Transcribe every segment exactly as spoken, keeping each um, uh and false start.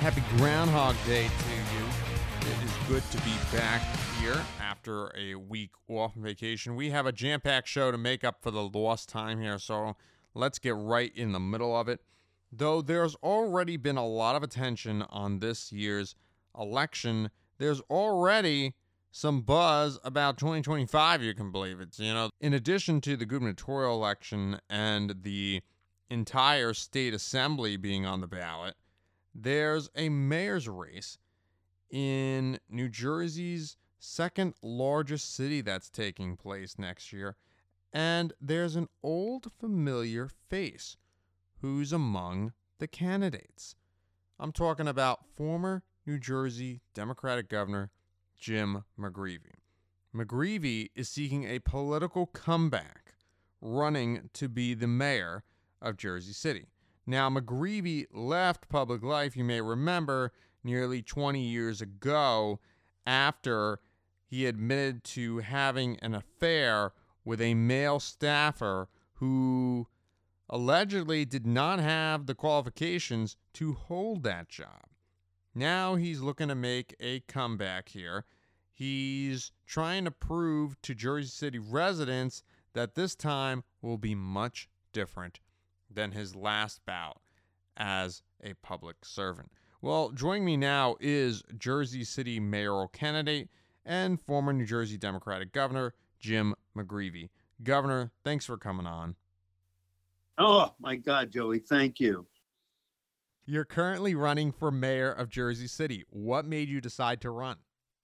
Happy Groundhog Day to you. It is good to be back here after a week off on vacation. We have a jam-packed show to make up for the lost time here, so let's get right in the middle of it. Though there's already been a lot of attention on this year's election, there's already some buzz about twenty twenty-five, you can believe it. You know, in addition to the gubernatorial election and the entire state assembly being on the ballot, there's a mayor's race in New Jersey's second largest city that's taking place next year. And there's an old familiar face who's among the candidates. I'm talking about former New Jersey Democratic Governor Jim McGreevey. McGreevey is seeking a political comeback, running to be the mayor of Jersey City. Now, McGreevey left public life, you may remember, nearly twenty years ago after he admitted to having an affair with a male staffer who allegedly did not have the qualifications to hold that job. Now he's looking to make a comeback here. He's trying to prove to Jersey City residents that this time will be much different than his last bout as a public servant. Well, joining me now is Jersey City mayoral candidate and former New Jersey Democratic Governor Jim McGreevey. Governor, thanks for coming on. Oh, my God, Joey, thank you. You're currently running for mayor of Jersey City. What made you decide to run?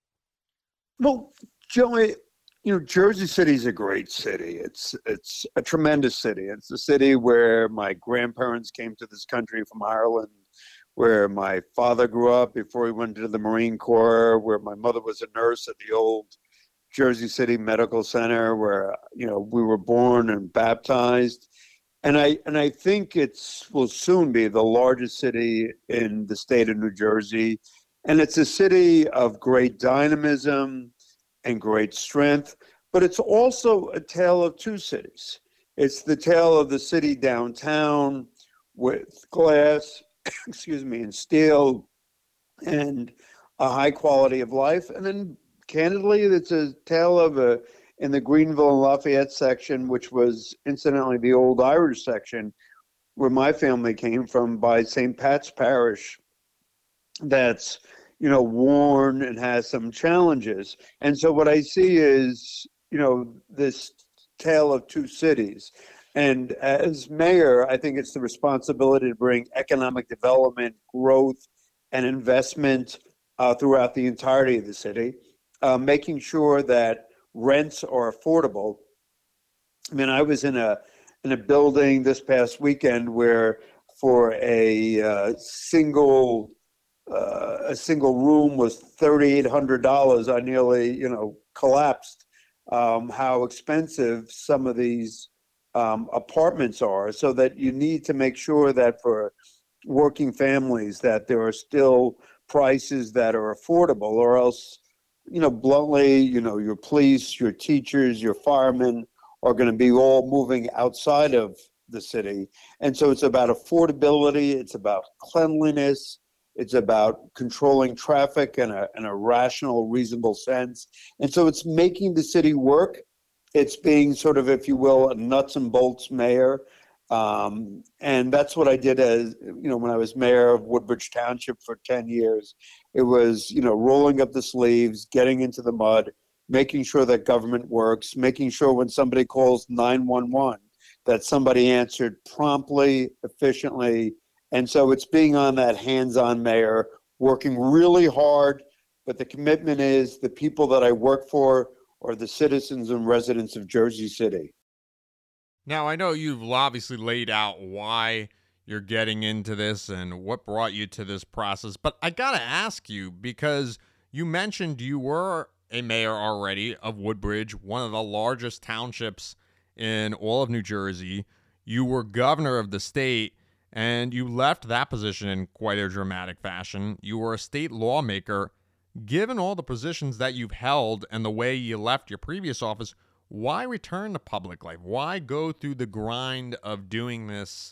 Well, Joey, you know, Jersey City is a great city. It's it's a tremendous city. It's a city where my grandparents came to this country from Ireland, where my father grew up before he went into the Marine Corps, where my mother was a nurse at the old Jersey City Medical Center, where, you know, we were born and baptized. And I and I think it's will soon be the largest city in the state of New Jersey. And it's a city of great dynamism and great strength, but it's also a tale of two cities. It's the tale of the city downtown with glass, excuse me, and steel and a high quality of life. And then candidly, it's a tale of a, in the Greenville and Lafayette section, which was incidentally the old Irish section where my family came from, by Saint Pat's Parish, that's, you know, worn and has some challenges. And so what I see is, you know, this tale of two cities. And as mayor, I think it's the responsibility to bring economic development, growth, and investment uh, throughout the entirety of the city, uh, making sure that rents are affordable. I mean, I was in a in a building this past weekend where for a uh, single Uh, a single room was thirty-eight hundred dollars. I nearly, you know, collapsed um, how expensive some of these um, apartments are, so that you need to make sure that for working families that there are still prices that are affordable, or else, you know, bluntly, you know, your police, your teachers, your firemen are going to be all moving outside of the city. And so it's about affordability, it's about cleanliness, it's about controlling traffic in a, in a rational, reasonable sense. And so it's making the city work. It's being sort of, if you will, a nuts and bolts mayor. Um, and that's what I did as, you know, when I was mayor of Woodbridge Township for ten years. It was, you know, rolling up the sleeves, getting into the mud, making sure that government works, making sure when somebody calls nine one one that somebody answered promptly, efficiently. And so it's being on that hands-on mayor, working really hard, but the commitment is the people that I work for are the citizens and residents of Jersey City. Now, I know you've obviously laid out why you're getting into this and what brought you to this process, but I gotta ask you, because you mentioned you were a mayor already of Woodbridge, one of the largest townships in all of New Jersey. You were governor of the state, and you left that position in quite a dramatic fashion. You were a state lawmaker. Given all the positions that you've held and the way you left your previous office, why return to public life? Why go through the grind of doing this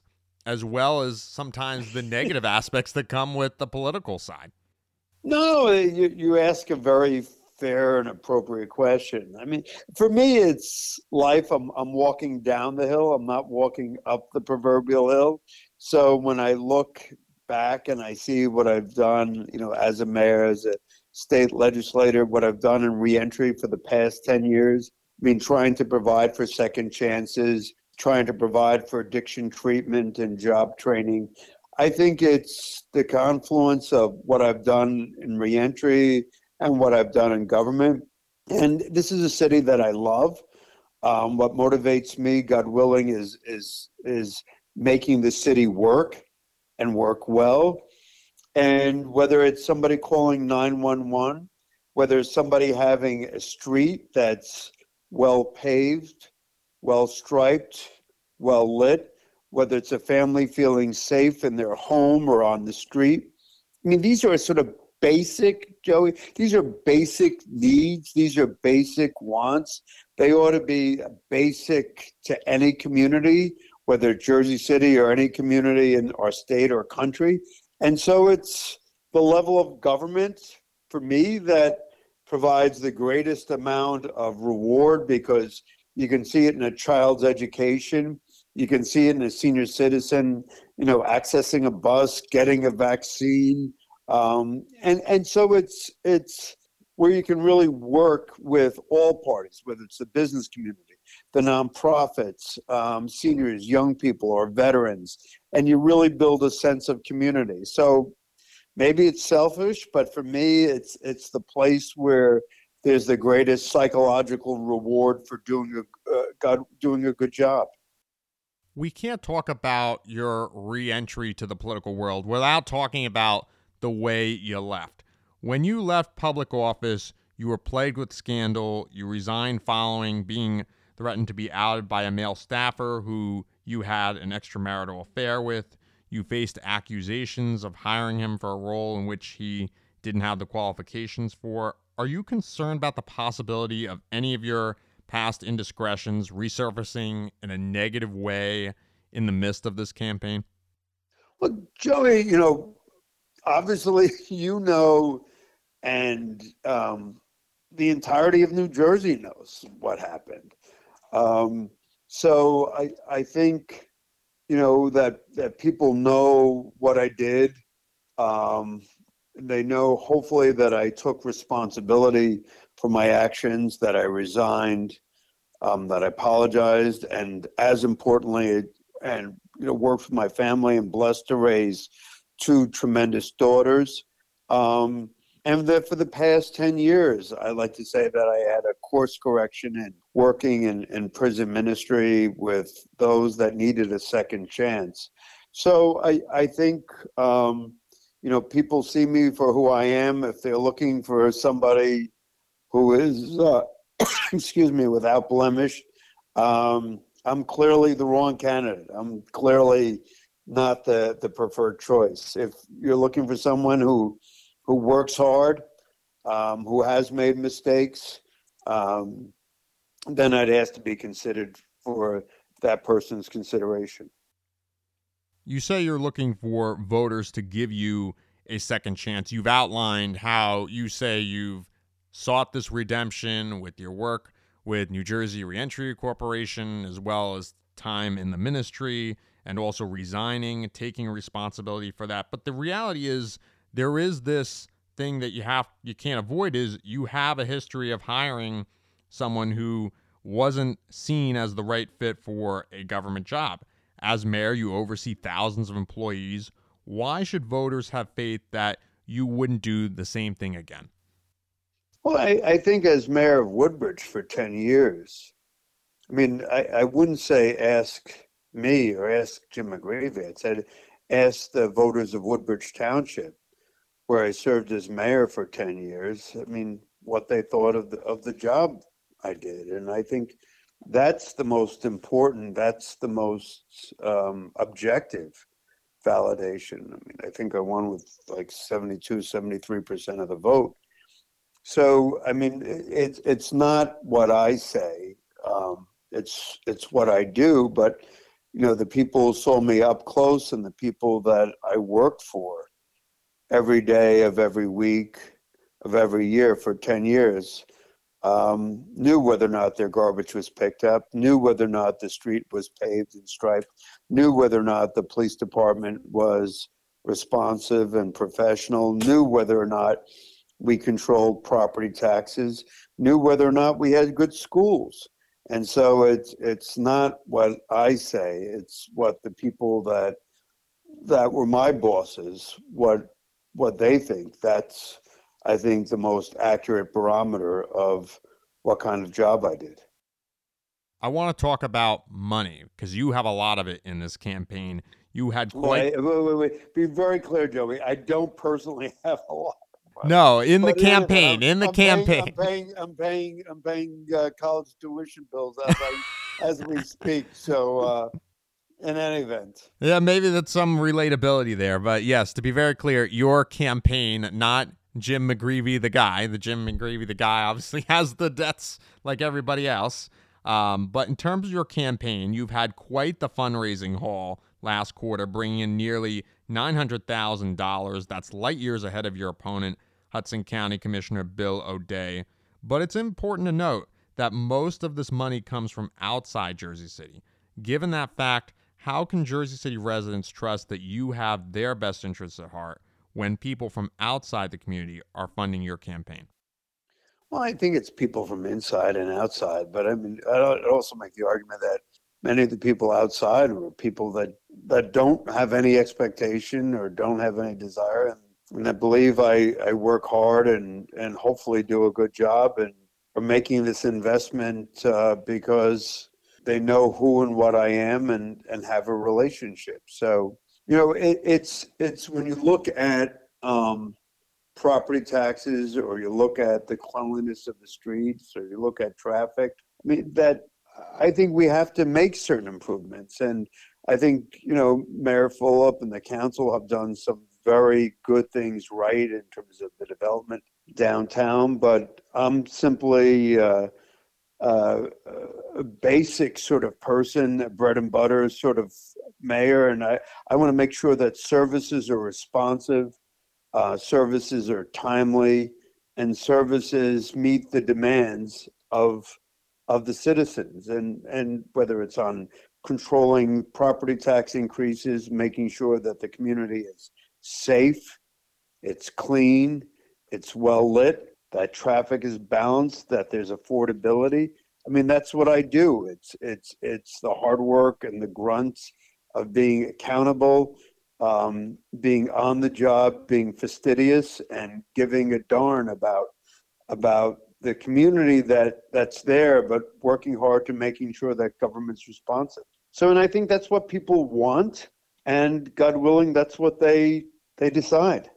as well as sometimes the negative aspects that come with the political side. No, you, you ask a very fair and appropriate question. I mean, for me, it's life. I'm, I'm walking down the hill. I'm not walking up the proverbial hill. So when I look back and I see what I've done, you know, as a mayor, as a state legislator, what I've done in reentry for the past ten years, I mean, trying to provide for second chances, trying to provide for addiction treatment and job training. I think it's the confluence of what I've done in reentry and what I've done in government. And this is a city that I love. Um, what motivates me, God willing, is is is making the city work and work well. And whether it's somebody calling nine one one, whether it's somebody having a street that's well paved, well striped, well lit, whether it's a family feeling safe in their home or on the street. I mean, these are sort of basic, Joey, these are basic needs. These are basic wants. They ought to be basic to any community, whether Jersey City or any community in our state or country. And so it's the level of government for me that provides the greatest amount of reward, because you can see it in a child's education. You can see it in a senior citizen, you know, accessing a bus, getting a vaccine. Um, and, and so it's, it's where you can really work with all parties, whether it's the business community, the nonprofits, um, seniors, young people, or veterans, and you really build a sense of community. So maybe it's selfish, but for me, it's it's the place where there's the greatest psychological reward for doing a uh, God, doing a good job. We can't talk about your re-entry to the political world without talking about the way you left. When you left public office, you were plagued with scandal. You resigned following being threatened to be outed by a male staffer who you had an extramarital affair with. You faced accusations of hiring him for a role in which he didn't have the qualifications for. Are you concerned about the possibility of any of your past indiscretions resurfacing in a negative way in the midst of this campaign? Well, Joey, you know, obviously, you know, and um, the entirety of New Jersey knows what happened. Um, so I, I think, you know, that, that people know what I did. Um, they know, hopefully, that I took responsibility for my actions, that I resigned, um, that I apologized, and as importantly, and, you know, worked with my family and blessed to raise two tremendous daughters. Um, and that for the past ten years, I like to say that I had a course correction in working in, in prison ministry with those that needed a second chance. So I, I think, um, you know, people see me for who I am. If they're looking for somebody who is, uh, excuse me, without blemish, um, I'm clearly the wrong candidate. I'm clearly not the, the preferred choice. If you're looking for someone who who works hard, um, who has made mistakes, um, then I'd ask to be considered for that person's consideration. You say you're looking for voters to give you a second chance. You've outlined how you say you've sought this redemption with your work with New Jersey Reentry Corporation, as well as time in the ministry, and also resigning, taking responsibility for that. But the reality is, there is this thing that you have you can't avoid, is you have a history of hiring someone who wasn't seen as the right fit for a government job. As mayor, you oversee thousands of employees. Why should voters have faith that you wouldn't do the same thing again? Well, I, I think as mayor of Woodbridge for ten years, I mean, I, I wouldn't say ask me or ask Jim McGravy. I'd say ask the voters of Woodbridge Township, where I served as mayor for ten years. I mean, what they thought of the, of the job I did. And I think that's the most important, that's the most um, objective validation. I mean, I think I won with like seventy-two, seventy-three percent of the vote. So, I mean, it's it's not what I say, um, it's it's what I do. But, you know, the people who saw me up close and the people that I worked for every day of every week of every year for ten years um, knew whether or not their garbage was picked up, knew whether or not the street was paved and striped, knew whether or not the police department was responsive and professional, knew whether or not we controlled property taxes, knew whether or not we had good schools. And so it's it's not what I say, it's what the people that that were my bosses, what what they think. That's, I think, the most accurate barometer of what kind of job I did. I want to talk about money because you have a lot of it in this campaign. You had quite. Wait, wait, wait, wait. Be very clear, Joey. I don't personally have a lot. No, in the But campaign, in, in the I'm campaign. Paying, I'm paying, I'm paying, I'm paying uh, college tuition bills as I, as we speak. So, uh, in any event, Yeah, maybe that's some relatability there. But yes, to be very clear, your campaign, not Jim McGreevey, the guy. The Jim McGreevey, the guy, obviously has the debts like everybody else. Um, but in terms of your campaign, you've had quite the fundraising haul last quarter, bringing in nearly nine hundred thousand dollars. That's light years ahead of your opponent, Hudson County Commissioner Bill O'Day. But it's important to note that most of this money comes from outside Jersey City. Given that fact, how can Jersey City residents trust that you have their best interests at heart when people from outside the community are funding your campaign? well, I think it's people from inside and outside. But I mean, I'd also make the argument that many of the people outside are people that, that don't have any expectation or don't have any desire, and, and I believe I, I work hard and, and hopefully do a good job and are making this investment uh, because they know who and what I am and, and have a relationship. So, you know, it, it's it's when you look at um, property taxes, or you look at the cleanliness of the streets, or you look at traffic, I mean, that I think we have to make certain improvements. And I think, you know, Mayor Fulop and the council have done some very good things right in terms of the development downtown. But I'm simply uh, uh, a basic sort of person, a bread and butter sort of mayor. And I, I want to make sure that services are responsive, uh, services are timely, and services meet the demands of of the citizens, and, and whether it's on controlling property tax increases, making sure that the community is safe, it's clean, it's well lit, that traffic is balanced, that there's affordability. I mean, that's what I do. It's it's it's the hard work and the grunts of being accountable, um, being on the job, being fastidious, and giving a darn about about the community that that's there, but working hard to making sure that government's responsive. So, and I think that's what people want, and God willing, that's what they they decide.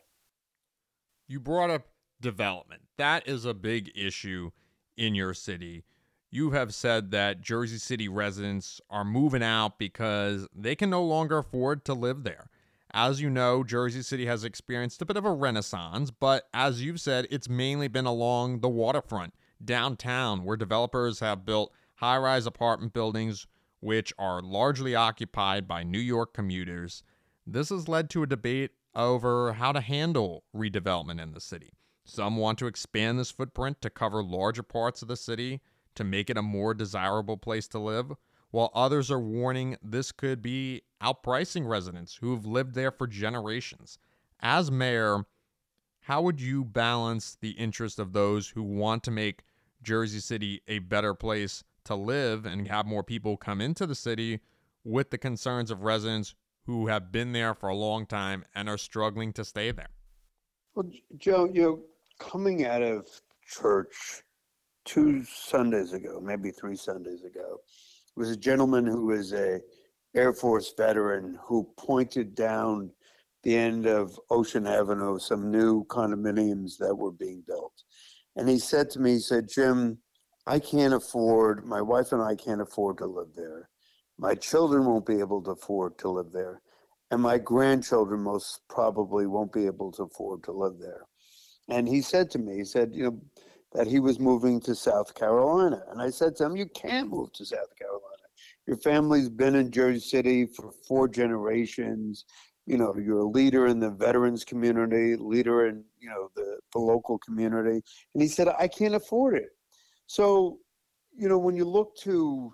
You brought up development. That is a big issue in your city. You have said that Jersey City residents are moving out because they can no longer afford to live there. As you know, Jersey City has experienced a bit of a renaissance, but as you've said, it's mainly been along the waterfront, downtown, where developers have built high-rise apartment buildings which are largely occupied by New York commuters. This has led to a debate over how to handle redevelopment in the city. Some want to expand this footprint to cover larger parts of the city to make it a more desirable place to live, while others are warning this could be outpricing residents who have lived there for generations. As mayor, how would you balance the interest of those who want to make Jersey City a better place to live and have more people come into the city with the concerns of residents who have been there for a long time and are struggling to stay there? Well, Joe, you know, coming out of church two Sundays ago, maybe three Sundays ago, was a gentleman who was a Air Force veteran who pointed down the end of Ocean Avenue, some new condominiums that were being built. And he said to me, he said, Jim, I can't afford, my wife and I can't afford to live there. My children won't be able to afford to live there. And my grandchildren most probably won't be able to afford to live there. And he said to me, he said, you know, that he was moving to South Carolina. And I said to him, you can't move to South Carolina. Your family's been in Jersey City for four generations. You know, you're a leader in the veterans community, leader in, you know, the, the local community. And he said, I can't afford it. So, you know, when you look to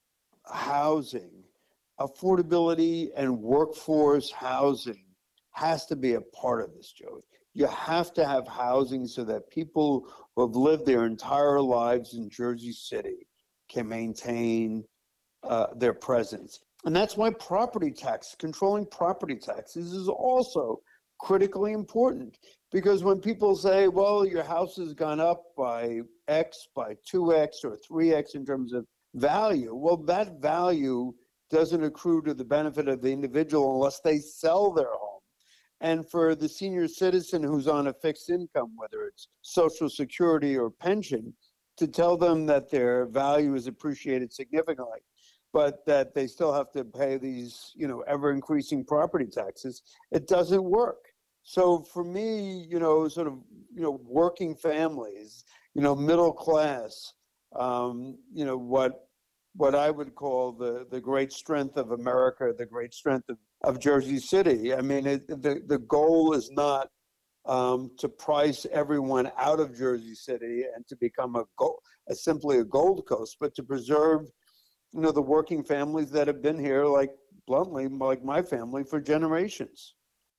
housing, affordability and workforce housing has to be a part of this, Joey. You have to have housing so that people who have lived their entire lives in Jersey City can maintain uh, their presence. And that's why property tax, controlling property taxes is also critically important. Because when people say, well, your house has gone up by X, by two X or three X in terms of value, well, that value doesn't accrue to the benefit of the individual unless they sell their home. And for the senior citizen who's on a fixed income, whether it's Social Security or pension, to tell them that their value is appreciated significantly, but that they still have to pay these, you know, ever increasing property taxes, it doesn't work. So for me, you know, sort of, you know, working families, you know, middle class, um, you know, what what I would call the the great strength of America, the great strength of, of Jersey City. I mean, it, the the goal is not um, to price everyone out of Jersey City and to become a, gold, a simply a Gold Coast, but to preserve, you know, the working families that have been here, like bluntly, like my family, for generations.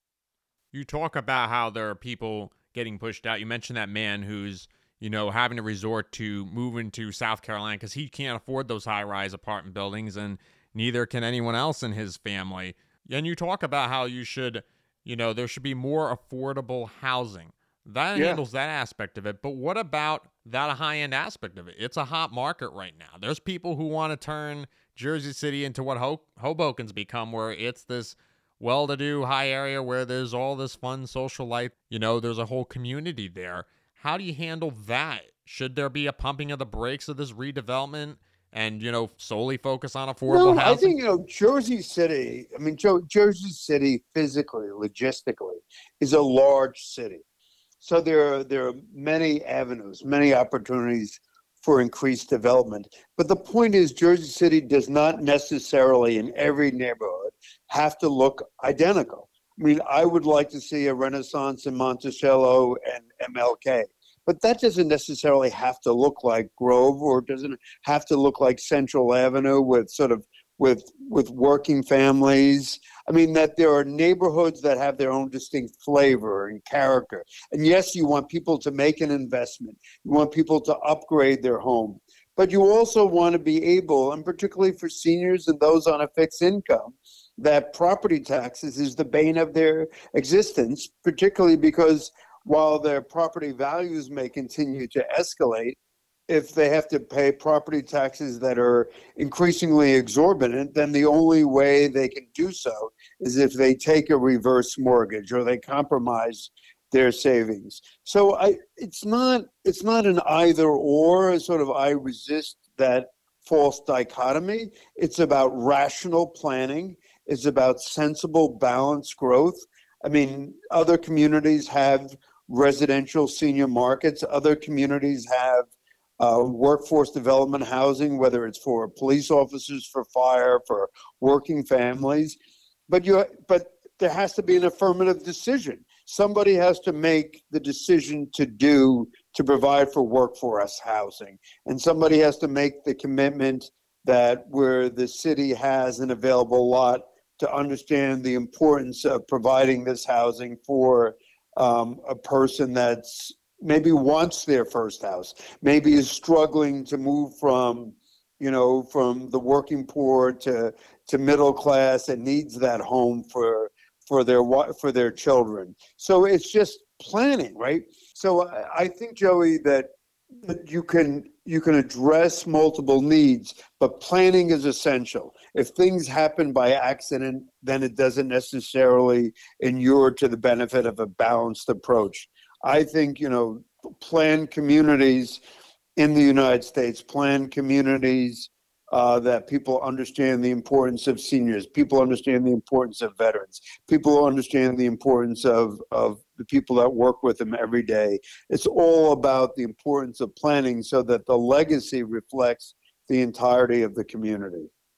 You talk about how there are people getting pushed out. You mentioned that man who's, you know, having to resort to moving to South Carolina because he can't afford those high-rise apartment buildings, and neither can anyone else in his family. And you talk about how you should, you know, there should be more affordable housing. That Yeah. handles that aspect of it. But what about that high-end aspect of it? It's a hot market right now. There's people who want to turn Jersey City into what Ho- Hoboken's become, where it's this well-to-do high area where there's all this fun social life. You know, there's a whole community there. How do you handle that? Should there be a pumping of the brakes of this redevelopment and, you know, solely focus on affordable No, housing? I think, you know, Jersey City, I mean, Jo- Jersey City physically, logistically, is a large city. So there are, there are many avenues, many opportunities for increased development. But the point is, Jersey City does not necessarily in every neighborhood have to look identical. I mean, I would like to see a Renaissance in Monticello and M L K, but that doesn't necessarily have to look like Grove, or doesn't have to look like Central Avenue with sort of with with working families. I mean, that there are neighborhoods that have their own distinct flavor and character. And yes, you want people to make an investment. You want people to upgrade their home. But you also want to be able, and particularly for seniors and those on a fixed income, that property taxes is the bane of their existence, particularly because while their property values may continue to escalate, if they have to pay property taxes that are increasingly exorbitant, then the only way they can do so is if they take a reverse mortgage or they compromise their savings. So I, it's not, it's not an either or. Sort of, I resist that false dichotomy. It's about rational planning. It's about sensible, balanced growth. I mean, other communities have residential senior markets. Other communities have uh, workforce development housing, whether it's for police officers, for fire, for working families. But you, but there has to be an affirmative decision. Somebody has to make the decision to do, to provide for workforce housing. And somebody has to make the commitment that where the city has an available lot, to understand the importance of providing this housing for um, a person that's maybe wants their first house, maybe is struggling to move from, you know, from the working poor to to middle class and needs that home for for their for their children. So it's just planning, right? So I, I think, Joey, that that you can you can address multiple needs, but planning is essential. If things happen by accident, then it doesn't necessarily inure to the benefit of a balanced approach. I think, you know, planned communities in the United States, planned communities uh, that people understand the importance of seniors, people understand the importance of veterans, people understand the importance of, of the people that work with them every day. It's all about the importance of planning so that the legacy reflects the entirety of the community.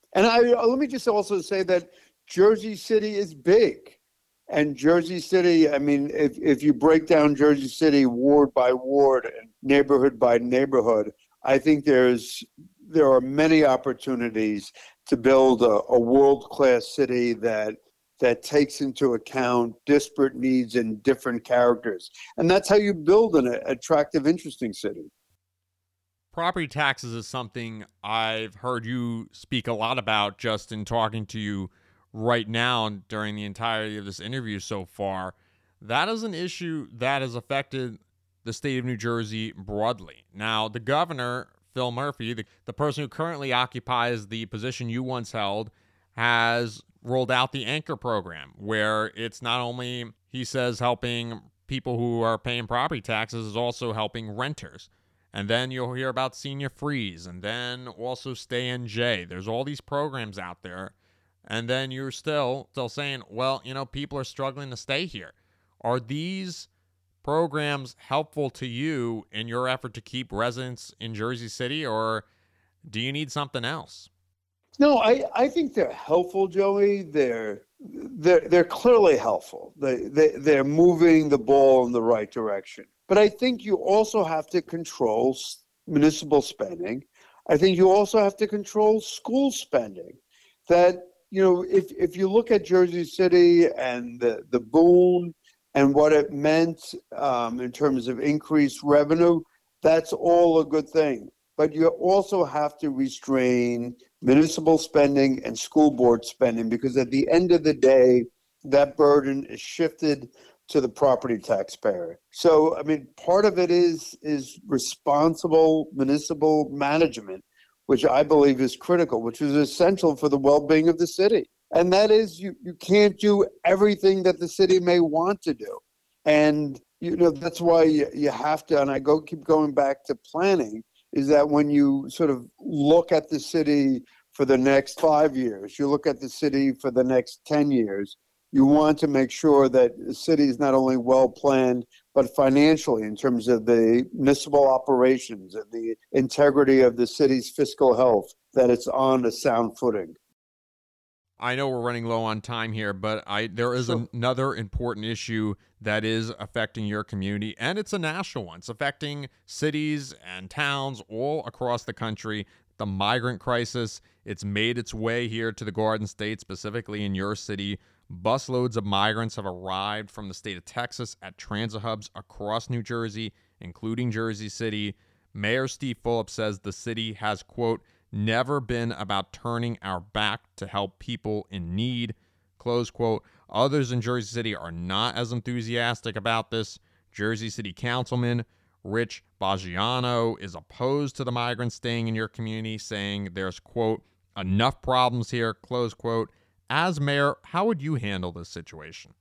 And I let me just also say that Jersey City is big. And Jersey City, I mean, if, if you break down Jersey City ward by ward and neighborhood by neighborhood, I think there's there are many opportunities to build a, a world-class city that that takes into account disparate needs and different characters. And that's how you build an attractive, interesting city. Property taxes is something I've heard you speak a lot about just in talking to you right now during the entirety of this interview so far. That is an issue that has affected the state of New Jersey broadly. Now, the governor, Phil Murphy, the, the person who currently occupies the position you once held, has rolled out the Anchor program, where it's not only, he says, helping people who are paying property taxes, is also helping renters. And then you'll hear about Senior Freeze, and then also Stay N J. There's all these programs out there. And then you're still still saying, well, you know, people are struggling to stay here. Are these programs helpful to you in your effort to keep residents in Jersey City, or do you need something else? No, I, I think they're helpful, Joey. They're they're they're clearly helpful. They they they're moving the ball in the right direction. But I think you also have to control municipal spending. I think you also have to control school spending. That, you know, if if you look at Jersey City and the the boom and what it meant um, in terms of increased revenue, that's all a good thing. But you also have to restrain municipal spending and school board spending, because at the end of the day, that burden is shifted to the property taxpayer. So, I mean, part of it is is responsible municipal management, which I believe is critical, which is essential for the well-being of the city. And that is, you, you can't do everything that the city may want to do. And, you know, that's why you, you have to, and I go keep going back to planning, is that when you sort of look at the city for the next five years, you look at the city for the next ten years, you want to make sure that the city is not only well planned, but financially in terms of the municipal operations and the integrity of the city's fiscal health, that it's on a sound footing. I know we're running low on time here, but I there is sure. another important issue that is affecting your community, and it's a national one. It's affecting cities and towns all across the country. The migrant crisis, it's made its way here to the Garden State, specifically in your city. Busloads of migrants have arrived from the state of Texas at transit hubs across New Jersey, including Jersey City. Mayor Steve Fulop says the city has, quote, never been about turning our back to help people in need, close quote. Others in Jersey City are not as enthusiastic about this. Jersey City Councilman Rich Baggiano is opposed to the migrants staying in your community, saying there's, quote, enough problems here, close quote. As mayor, how would you handle this situation?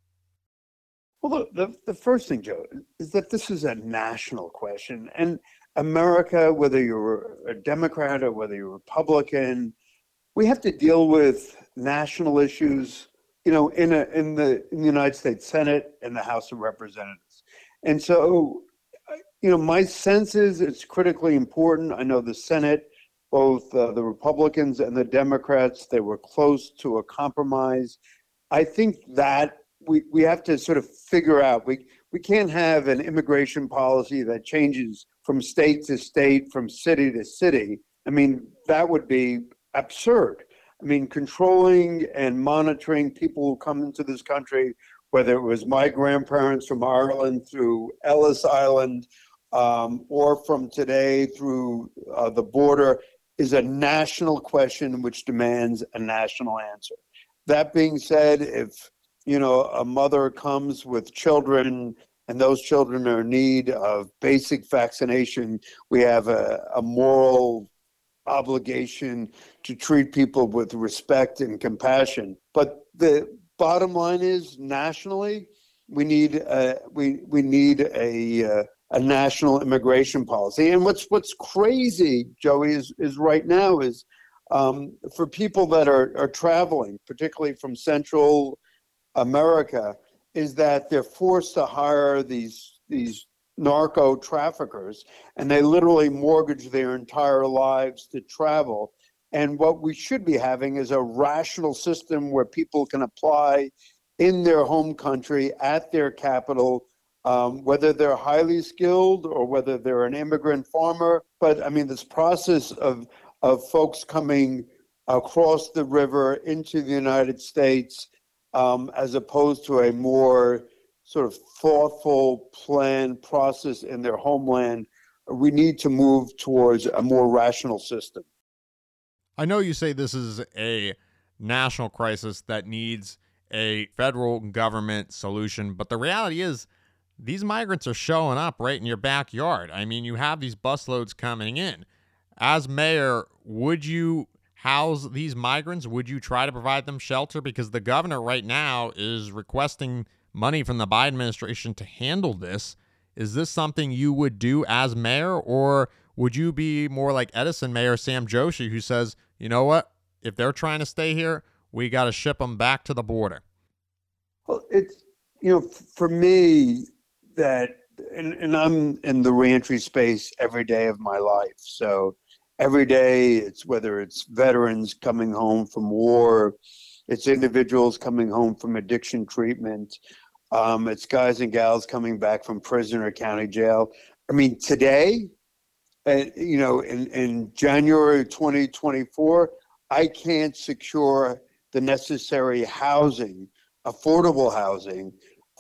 Well, the, the, the first thing, Joe, is that this is a national question. And America, whether you're a Democrat or whether you're Republican, we have to deal with national issues, you know, in a in the in the United States Senate and the House of Representatives. And so, you know, my sense is it's critically important. I know the Senate, both uh, the Republicans and the Democrats, they were close to a compromise. I think that we we have to sort of figure out, we we can't have an immigration policy that changes from state to state, from city to city. I mean, that would be absurd. I mean, controlling and monitoring people who come into this country, whether it was my grandparents from Ireland through Ellis Island, um, or from today through uh, the border, is a national question which demands a national answer. That being said, if, you know, a mother comes with children and those children are in need of basic vaccination, we have a, a moral obligation to treat people with respect and compassion. But the bottom line is, nationally, we need a, we we need a uh, a national immigration policy. And what's what's crazy, Joey, is is right now is um, for people that are are traveling, particularly from Central America, is that they're forced to hire these these narco traffickers, and they literally mortgage their entire lives to travel. And what we should be having is a rational system where people can apply in their home country at their capital, um, whether they're highly skilled or whether they're an immigrant farmer. But I mean, this process of of folks coming across the river into the United States, um, as opposed to a more sort of thoughtful, planned process in their homeland, we need to move towards a more rational system. I know you say this is a national crisis that needs a federal government solution, but the reality is these migrants are showing up right in your backyard. I mean, you have these busloads coming in. As mayor, would you house these migrants? Would you try to provide them shelter? Because the governor right now is requesting money from the Biden administration to handle this. Is this something you would do as mayor, or would you be more like Edison Mayor Sam Joshi, who says, you know what, if they're trying to stay here, we got to ship them back to the border? Well, it's, you know, for me, that, and, and I'm in the reentry space every day of my life. So every day, it's whether it's veterans coming home from war, it's individuals coming home from addiction treatment, um, it's guys and gals coming back from prison or county jail. I mean, today, uh, you know, in, in January twenty twenty-four, I can't secure the necessary housing, affordable housing,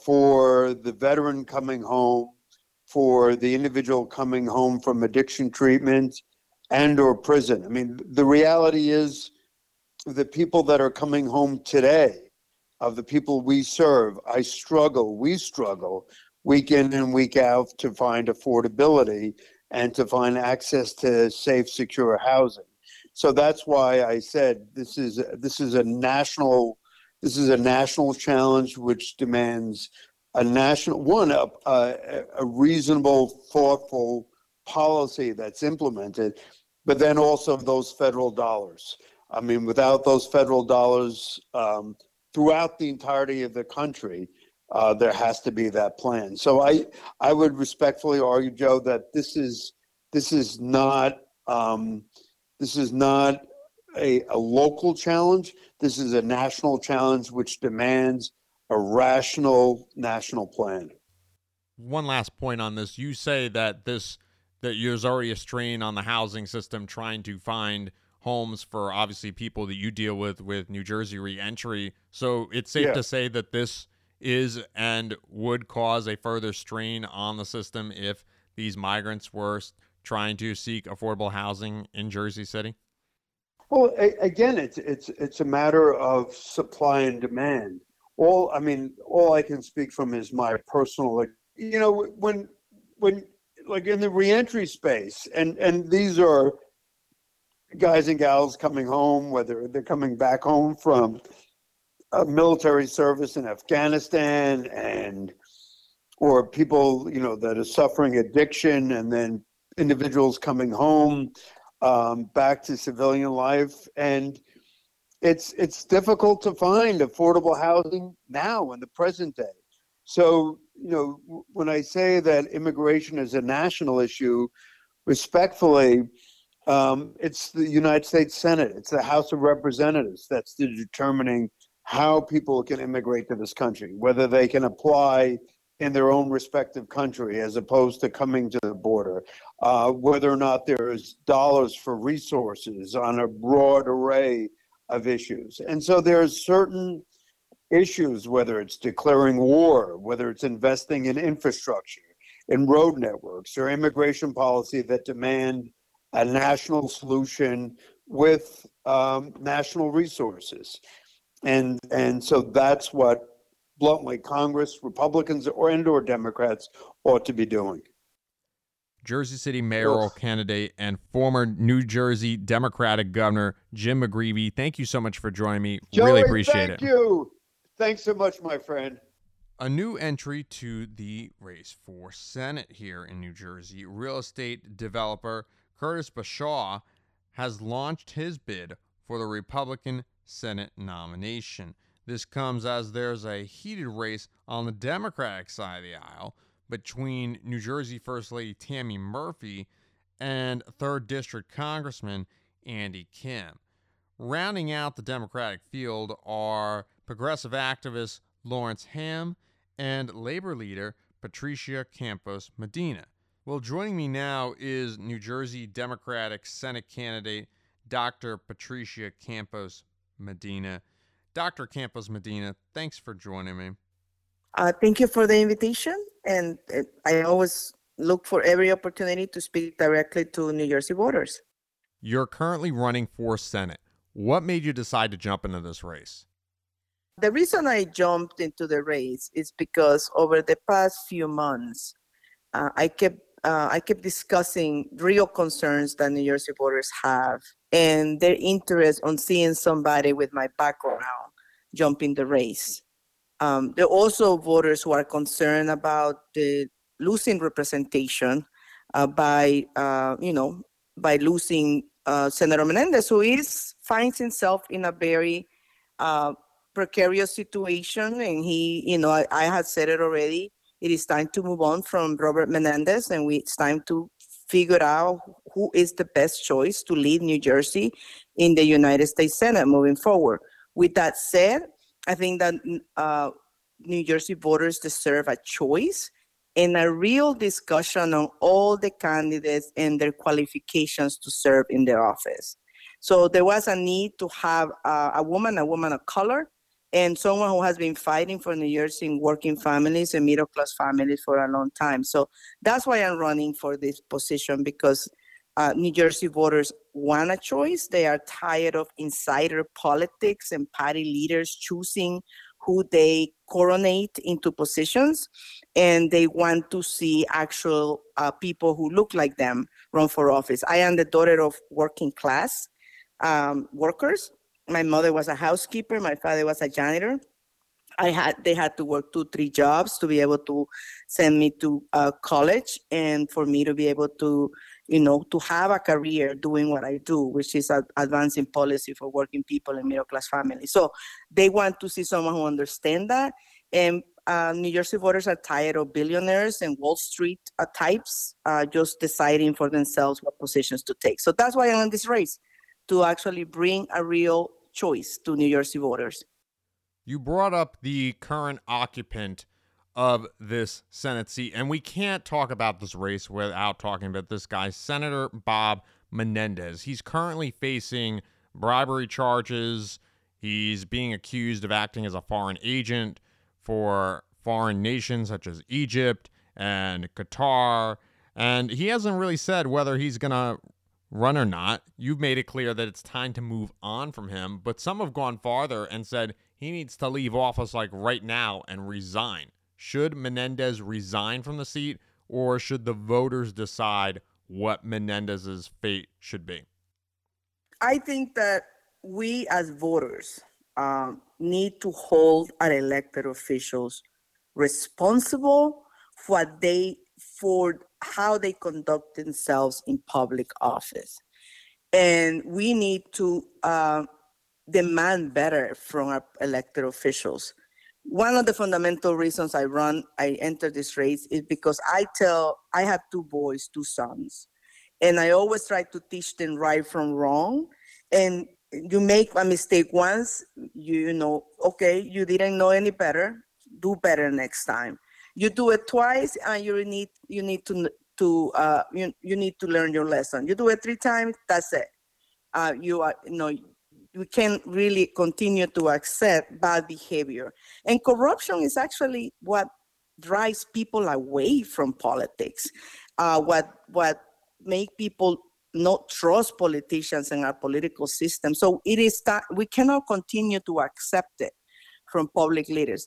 for the veteran coming home, for the individual coming home from addiction treatment and or prison. I mean, the reality is the people that are coming home today, of the people we serve, I struggle, we struggle week in and week out to find affordability and to find access to safe, secure housing. So that's why I said this is this is a national this is a national challenge which demands a national one a, a, a reasonable, thoughtful policy that's implemented, but then also those federal dollars. I mean, without those federal dollars um, throughout the entirety of the country, uh, there has to be that plan. So I I would respectfully argue, Joe, that this is this is not um, this is not a, a local challenge. This is a national challenge which demands a rational national plan. One last point on this. You say that this that there's already a strain on the housing system trying to find homes for obviously people that you deal with with New Jersey reentry. So it's safe Yeah. to say that this is and would cause a further strain on the system if these migrants were trying to seek affordable housing in Jersey City? Well, a, again, it's it's it's a matter of supply and demand. All I mean, all I can speak from is my personal, like, you know, when when like in the reentry space, and and these are guys and gals coming home, whether they're coming back home from a military service in Afghanistan, and or people, you know, that are suffering addiction, and then individuals coming home um, back to civilian life. And it's it's difficult to find affordable housing now in the present day. So, you know, when I say that immigration is a national issue, respectfully, um, it's the United States Senate, it's the House of Representatives that's determining how people can immigrate to this country, whether they can apply in their own respective country as opposed to coming to the border, uh, whether or not there's dollars for resources on a broad array of issues. And so there's certain issues, whether it's declaring war, whether it's investing in infrastructure, in road networks, or immigration policy, that demand a national solution with um, national resources. And and so that's what, bluntly, Congress, Republicans or and or Democrats ought to be doing. Jersey City mayoral Ugh. candidate and former New Jersey Democratic Governor Jim McGreevey, thank you so much for joining me. Joey, really appreciate thank it. Thank you. Thanks so much, my friend. A new entry to the race for Senate here in New Jersey. Real estate developer Curtis Bashaw has launched his bid for the Republican Senate nomination. This comes as there's a heated race on the Democratic side of the aisle between New Jersey First Lady Tammy Murphy and third District Congressman Andy Kim. Rounding out the Democratic field are progressive activist Lawrence Ham and labor leader Patricia Campos Medina. Well, joining me now is New Jersey Democratic Senate candidate Doctor Patricia Campos Medina. Doctor Campos Medina, thanks for joining me. Uh, thank you for the invitation, and uh, I always look for every opportunity to speak directly to New Jersey voters. You're currently running for Senate. What made you decide to jump into this race? The reason I jumped into the race is because over the past few months, uh, I kept uh, I kept discussing real concerns that New Jersey voters have and their interest on seeing somebody with my background jump in the race. Um, there are also voters who are concerned about the losing representation uh, by, uh, you know, by losing uh, Senator Menendez, who is finds himself in a very uh, precarious situation. And he, you know, I, I had said it already. It is time to move on from Robert Menendez, and we, it's time to figure out who is the best choice to lead New Jersey in the United States Senate moving forward. With that said, I think that uh, New Jersey voters deserve a choice and a real discussion on all the candidates and their qualifications to serve in their office. So there was a need to have uh, a woman, a woman of color, and someone who has been fighting for New Jersey in working families and middle-class families for a long time. So that's why I'm running for this position, because uh, New Jersey voters want a choice. They are tired of insider politics and party leaders choosing who they coronate into positions, and they want to see actual uh, people who look like them run for office. I am the daughter of working class um, workers. My mother was a housekeeper. My father was a janitor. I had they had to work two, three jobs to be able to send me to uh, college, and for me to be able to, you know, to have a career doing what I do, which is uh, advancing policy for working people and middle-class families. So they want to see someone who understands that. And uh, New Jersey voters are tired of billionaires and Wall Street uh, types uh, just deciding for themselves what positions to take. So that's why I'm in this race, to actually bring a real choice to New Jersey voters. You brought up the current occupant of this Senate seat, and we can't talk about this race without talking about this guy, Senator Bob Menendez. He's currently facing bribery charges. He's being accused of acting as a foreign agent for foreign nations such as Egypt and Qatar, and he hasn't really said whether he's going to run or not. You've made it clear that it's time to move on from him, but some have gone farther and said he needs to leave office like right now and resign. Should Menendez resign from the seat, or should the voters decide what Menendez's fate should be? I think that we as voters um, need to hold our elected officials responsible for what they for how they conduct themselves in public office. And we need to uh, demand better from our elected officials. One of the fundamental reasons I run, I entered this race is because I tell, I have two boys, two sons, and I always try to teach them right from wrong. And you make a mistake once, you, you know, okay, you didn't know any better, do better next time. You do it twice, and you need you need to to uh, you you need to learn your lesson. You do it three times, that's it. Uh, you are you know we can't really continue to accept bad behavior, and corruption is actually what drives people away from politics. Uh, what what make people not trust politicians and our political system. So it is that we cannot continue to accept it from public leaders.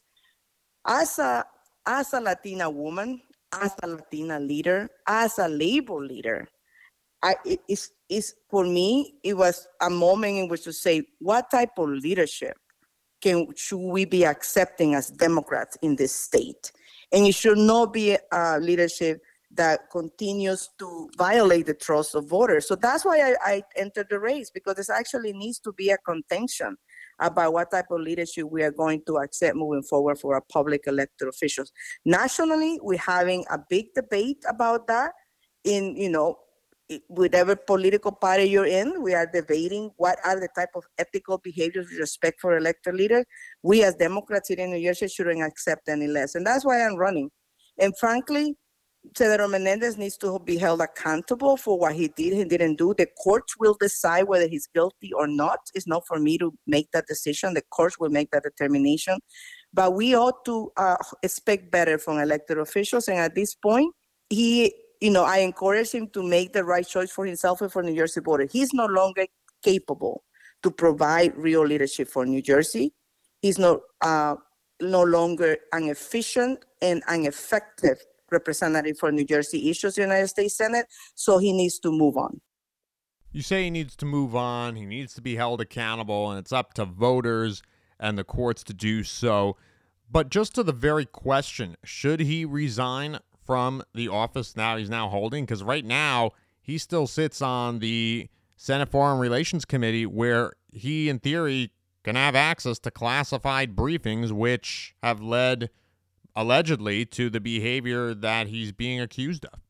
As a As a Latina woman, as a Latina leader, as a labor leader, I, it, it's, it's, for me, it was a moment in which to say, what type of leadership can should we be accepting as Democrats in this state? And it should not be a leadership that continues to violate the trust of voters. So that's why I, I entered the race, because there actually needs to be a contention about what type of leadership we are going to accept moving forward for our public elected officials. Nationally, we're having a big debate about that. In, you know, whatever political party you're in, we are debating what are the type of ethical behaviors with respect for elected leaders. We as Democrats here in New Jersey shouldn't accept any less. And that's why I'm running. And frankly, Senator Menendez needs to be held accountable for what he did and didn't do. The courts will decide whether he's guilty or not. It's not for me to make that decision. The courts will make that determination. But we ought to uh, expect better from elected officials. And at this point, he, you know, I encourage him to make the right choice for himself and for New Jersey voters. He's no longer capable to provide real leadership for New Jersey. He's not, uh, no longer an efficient and an effective representative for New Jersey issues in the United States Senate, so he needs to move on. You say he needs to move on, he needs to be held accountable, and it's up to voters and the courts to do so. But just to the very question, should he resign from the office now he's now holding? Because right now, he still sits on the Senate Foreign Relations Committee, where he, in theory, can have access to classified briefings, which have led allegedly to the behavior that he's being accused of.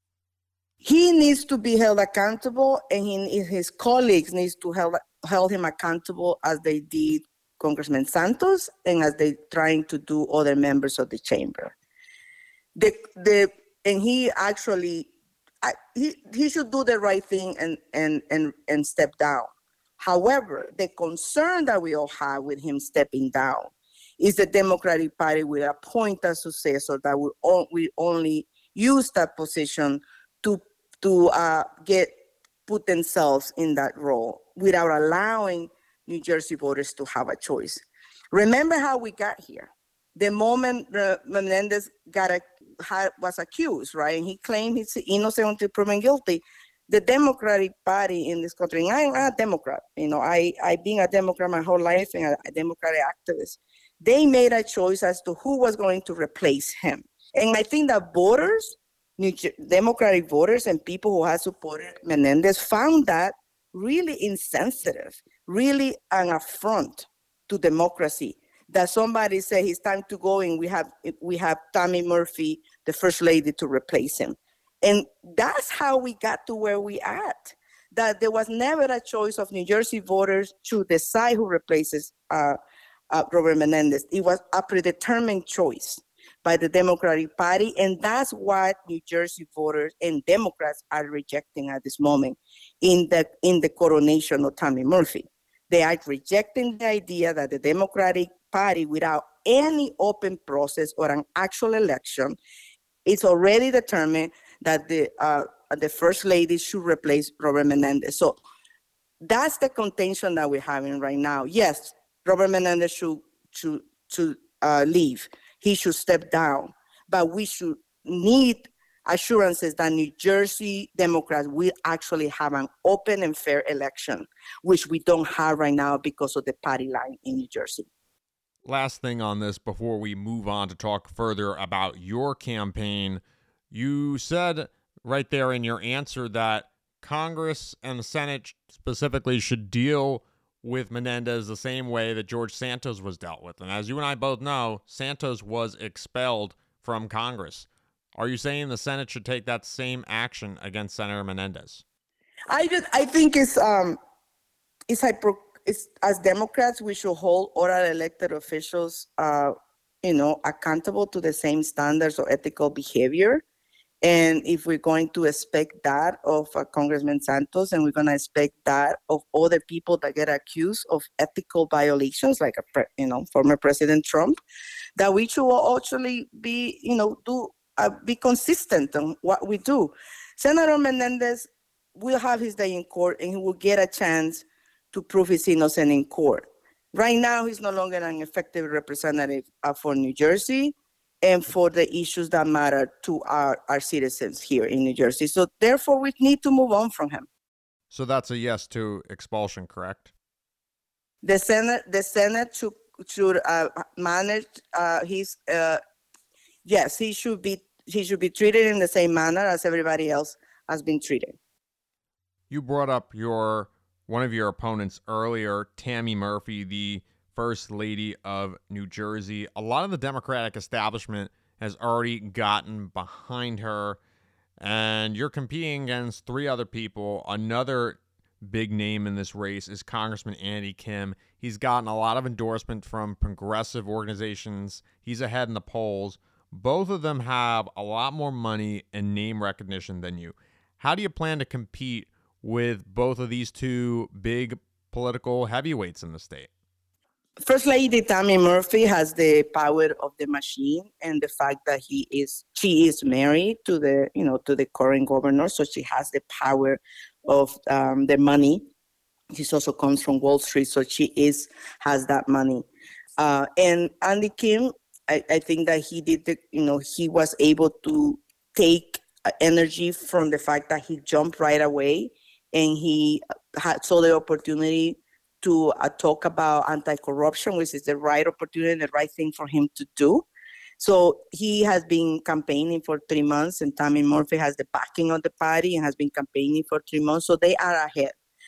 He needs to be held accountable, and he, his colleagues needs to held, hold him accountable as they did Congressman Santos and as they trying to do other members of the chamber. The the and he actually I, he he should do the right thing and and and and step down. However, the concern that we all have with him stepping down is the Democratic Party will appoint a successor that will on, we only use that position to to uh, get put themselves in that role without allowing New Jersey voters to have a choice. Remember how we got here. The moment uh, Menendez got a, had, was accused, right, and he claimed he's innocent until proven guilty, the Democratic Party in this country, and I'm a Democrat, you know, I, I've been a Democrat my whole life and a, a Democratic activist. They made a choice as to who was going to replace him. And I think that voters, New Democratic voters and people who have supported Menendez found that really insensitive, really an affront to democracy. That somebody said it's time to go and we have we have Tammy Murphy, the first lady, to replace him. And that's how we got to where we at. That there was never a choice of New Jersey voters to decide who replaces uh, uh, Robert Menendez. It was a predetermined choice by the Democratic Party, and that's what New Jersey voters and Democrats are rejecting at this moment in the in the coronation of Tammy Murphy. They are rejecting the idea that the Democratic Party, without any open process or an actual election, it's already determined that the uh, the first lady should replace Robert Menendez. So that's the contention that we're having right now. Yes, Robert Menendez should should should uh, leave. He should step down, but we should need assurances that New Jersey Democrats will actually have an open and fair election, which we don't have right now because of the party line in New Jersey. Last thing on this before we move on to talk further about your campaign. You said right there in your answer that Congress and the Senate specifically should deal with Menendez the same way that George Santos was dealt with. And as you and I both know, Santos was expelled from Congress. Are you saying the Senate should take that same action against Senator Menendez? I just, I think it's um it's hyper it's as Democrats we should hold all our elected officials uh you know accountable to the same standards of ethical behavior. And if we're going to expect that of uh, Congressman Santos, and we're going to expect that of other people that get accused of ethical violations, like a pre- you know former President Trump, that we should actually be you know do uh, be consistent on what we do. Senator Menendez will have his day in court, and he will get a chance to prove he's innocent in court. Right now, he's no longer an effective representative uh, for New Jersey and for the issues that matter to our, our citizens here in New Jersey. So therefore, we need to move on from him. So that's a yes to expulsion, correct? The Senate, the Senate should, should uh, manage uh, his, uh, yes, he should be he should be treated in the same manner as everybody else has been treated. You brought up your one of your opponents earlier, Tammy Murphy, the First Lady of New Jersey. A lot of the Democratic establishment has already gotten behind her, and you're competing against three other people. Another big name in this race is Congressman Andy Kim. He's gotten a lot of endorsement from progressive organizations. He's ahead in the polls. Both of them have a lot more money and name recognition than you. How do you plan to compete with both of these two big political heavyweights in the state? First Lady Tammy Murphy has the power of the machine, and the fact that he is, she is married to the, you know, to the current governor, so she has the power of um, the money. She also comes from Wall Street, so she is has that money. Uh, and Andy Kim, I, I think that he did the, you know, he was able to take energy from the fact that he jumped right away, and he had saw the opportunity to uh, talk about anti-corruption, which is the right opportunity and the right thing for him to do. So he has been campaigning for three months, and Tammy Murphy has the backing of the party and has been campaigning for three months. So they are ahead.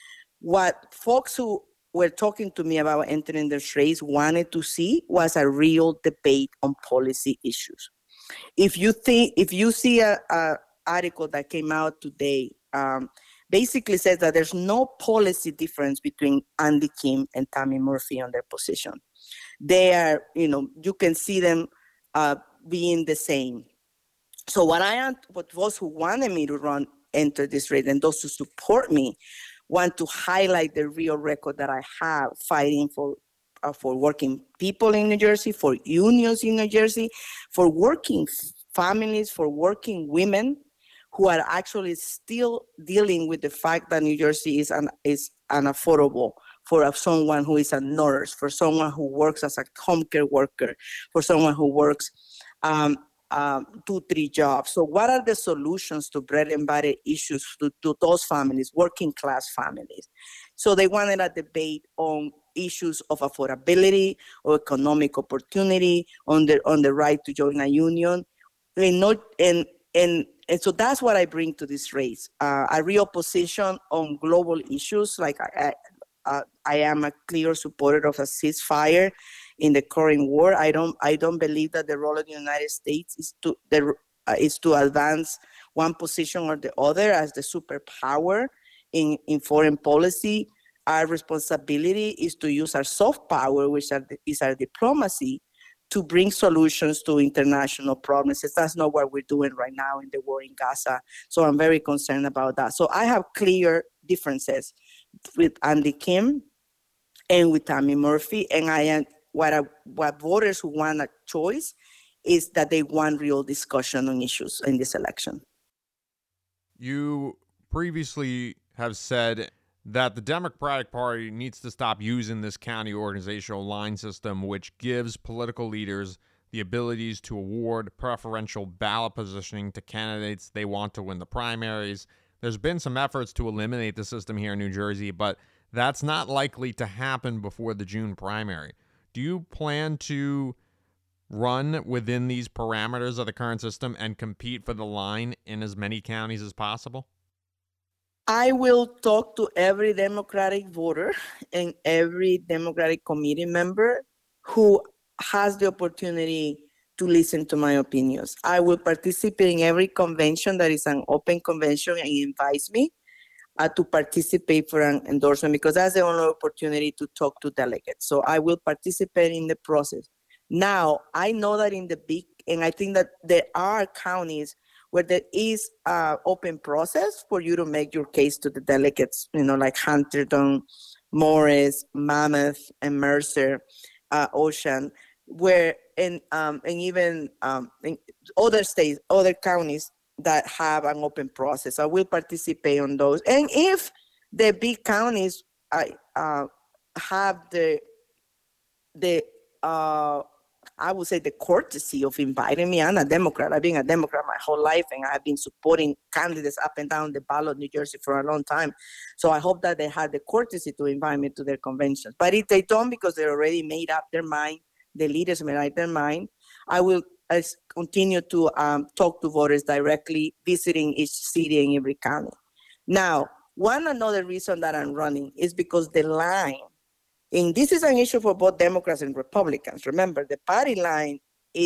What folks who were talking to me about entering this race wanted to see was a real debate on policy issues. If you think, if you see a, a article that came out today, um, basically says that there's no policy difference between Andy Kim and Tammy Murphy on their position. They are, you know, you can see them uh, being the same. So what I am, what those who wanted me to run, enter this race, and those who support me, want to highlight the real record that I have fighting for uh, for working people in New Jersey, for unions in New Jersey, for working families, for working women, who are actually still dealing with the fact that New Jersey is un, is unaffordable for a, someone who is a nurse, for someone who works as a home care worker, for someone who works um, um, two, three jobs. So what are the solutions to bread and butter issues to, to those families, working class families? So they wanted a debate on issues of affordability or economic opportunity, on the on the right to join a union, and not and and And so that's what I bring to this race, uh, a real position on global issues. Like I, I, uh, I am a clear supporter of a ceasefire in the current war. I don't, I don't believe that the role of the United States is to the uh, is to advance one position or the other as the superpower in, in foreign policy. Our responsibility is to use our soft power, which are, is our diplomacy, to bring solutions to international problems. That's not what we're doing right now in the war in Gaza. So I'm very concerned about that. So I have clear differences with Andy Kim and with Tammy Murphy. And I am what I, what voters who want a choice is that they want real discussion on issues in this election. You previously have said that the Democratic Party needs to stop using this county organizational line system, which gives political leaders the abilities to award preferential ballot positioning to candidates they want to win the primaries. There's been some efforts to eliminate the system here in New Jersey, but that's not likely to happen before the June primary. Do you plan to run within these parameters of the current system and compete for the line in as many counties as possible? I will talk to every Democratic voter and every Democratic committee member who has the opportunity to listen to my opinions. I will participate in every convention that is an open convention and invites me uh, to participate for an endorsement, because that's the only opportunity to talk to delegates. So I will participate in the process. Now, I know that in the big, and I think that there are counties where there is an open process for you to make your case to the delegates, you know, like Hunterdon, Morris, Monmouth, and Mercer, uh, Ocean, where, and, um, and even um, in other states, other counties that have an open process. I will participate on those. And if the big counties uh, uh, have the, the uh, I would say the courtesy of inviting me. I'm a Democrat. I've been a Democrat my whole life, and I've been supporting candidates up and down the ballot in New Jersey for a long time. So I hope that they had the courtesy to invite me to their conventions. But if they don't, because they already made up their mind, the leaders made up their mind, I will I continue to um, talk to voters directly, visiting each city and every county. Now, one another reason that I'm running is because the line, and this is an issue for both Democrats and Republicans. Remember, the party line is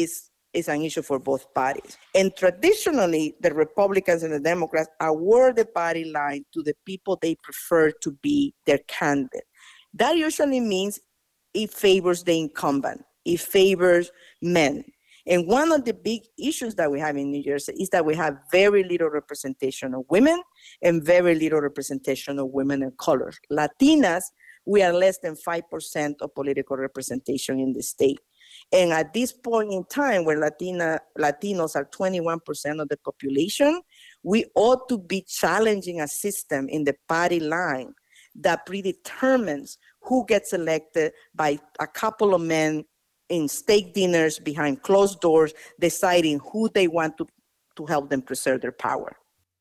is an issue for both parties. And traditionally, the Republicans and the Democrats award the party line to the people they prefer to be their candidate. That usually means it favors the incumbent. It favors men. And one of the big issues that we have in New Jersey is that we have very little representation of women and very little representation of women of color. Latinas, we are less than five percent of political representation in the state. And at this point in time, where Latina, Latinos are twenty-one percent of the population, we ought to be challenging a system in the party line that predetermines who gets elected by a couple of men in steak dinners behind closed doors, deciding who they want to, to help them preserve their power.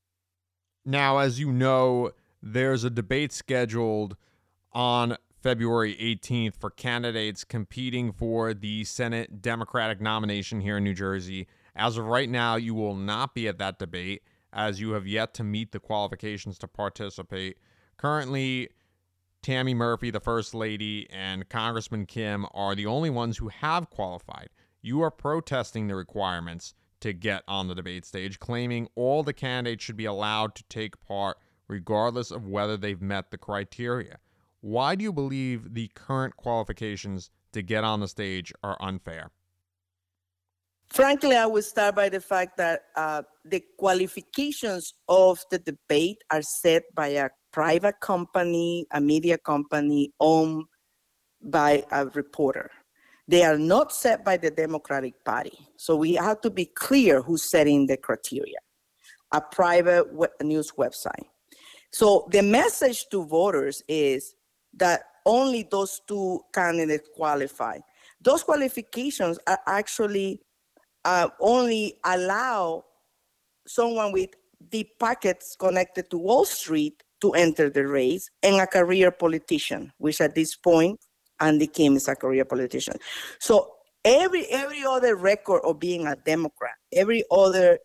Now, as you know, there's a debate scheduled on February eighteenth for candidates competing for the Senate Democratic nomination here in New Jersey. As of right now, you will not be at that debate, as you have yet to meet the qualifications to participate. Currently, Tammy Murphy, the First Lady, and Congressman Kim are the only ones who have qualified. You are protesting the requirements to get on the debate stage, claiming all the candidates should be allowed to take part regardless of whether they've met the criteria. Why do you believe the current qualifications to get on the stage are unfair? Frankly, I would start by the fact that uh, the qualifications of the debate are set by a private company, a media company owned by a reporter. They are not set by the Democratic Party. So we have to be clear who's setting the criteria. A private web- news website. So the message to voters is that only those two candidates qualify. Those qualifications are actually uh, only allow someone with deep pockets connected to Wall Street to enter the race, and a career politician, which at this point, Andy Kim is a career politician. So every every other record of being a Democrat, every other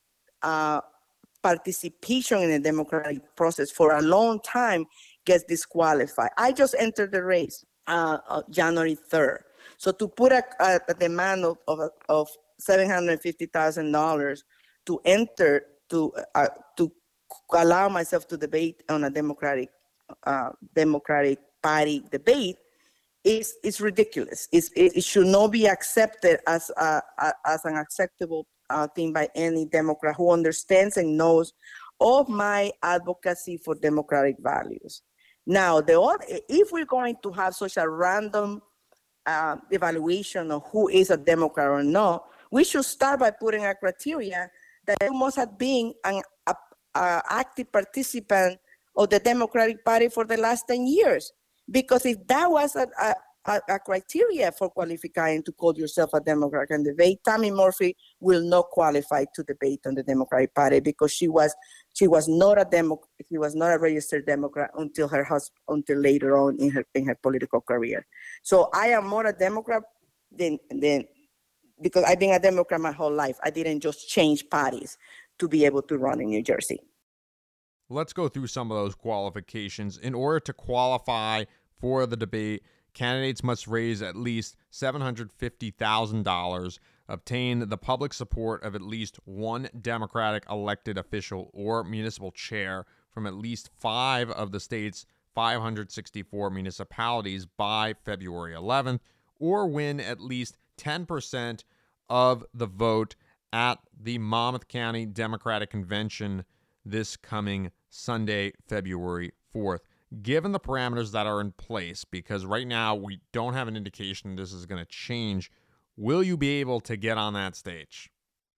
uh, participation in the democratic process for a long time gets disqualified. I just entered the race uh, uh, January third. So to put a, a, a demand of, of, of seven hundred fifty thousand dollars to enter, to uh, to allow myself to debate on a Democratic uh, Democratic Party debate is is ridiculous. It's, it, it should not be accepted as a, a, as an acceptable uh, thing by any Democrat who understands and knows of my advocacy for democratic values. Now, the if we're going to have such a random uh, evaluation of who is a Democrat or not, we should start by putting a criteria that you must have been an a, a active participant of the Democratic Party for the last ten years. Because if that was a, a, a criteria for qualifying to call yourself a Democrat and debate, Tammy Murphy will not qualify to debate on the Democratic Party because she was she was not a demo she was not a registered Democrat until her husband until later on in her in her political career. So I am more a Democrat than than because I've been a Democrat my whole life. I didn't just change parties to be able to run in New Jersey. Let's go through some of those qualifications. In order to qualify for the debate, candidates must raise at least seven hundred fifty thousand dollars, obtain the public support of at least one Democratic elected official or municipal chair from at least five of the state's five hundred sixty-four municipalities by February eleventh, or win at least ten percent of the vote at the Monmouth County Democratic Convention this coming Sunday, February fourth. Given the parameters that are in place, because right now we don't have an indication this is going to change, will you be able to get on that stage?